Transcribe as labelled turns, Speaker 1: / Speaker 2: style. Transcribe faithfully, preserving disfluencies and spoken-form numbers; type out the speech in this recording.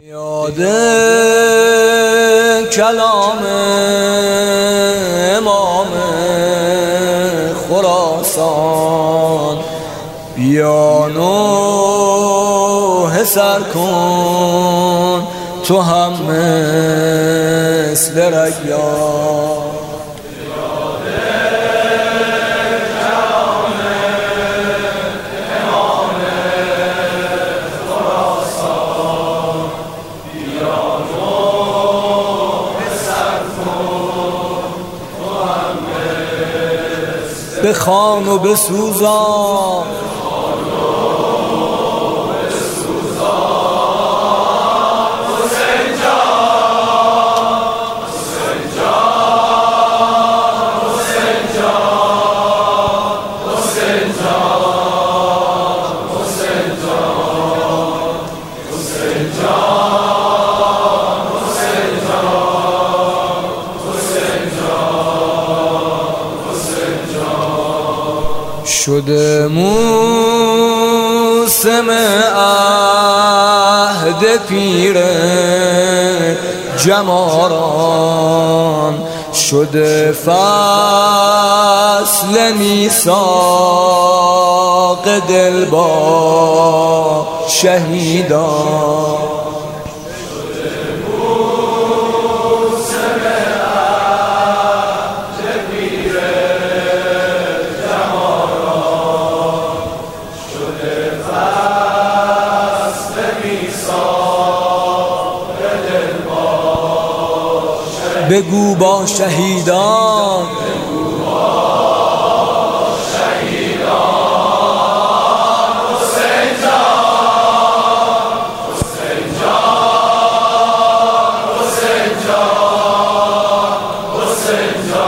Speaker 1: یاد کلام امام خراسان بیا نوحه سر کن تو هم مثل ریان. بخوان و بسوزان شده موسم عهد پیر جماران، شده فصل میثاق دل با شهیدان. بگو با شهیدان
Speaker 2: حسین جان